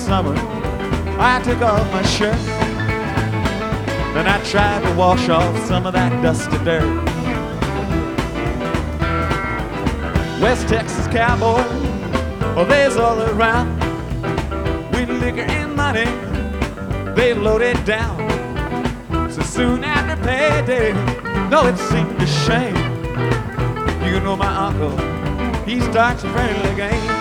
summer, I took off my shirt. Then I tried to wash off some of that dusty dirt. West Texas cowboys, well, they's all around. With liquor and money, they loaded down. So soon after payday, no, it seemed a shame. You know my uncle, he starts a friendly game.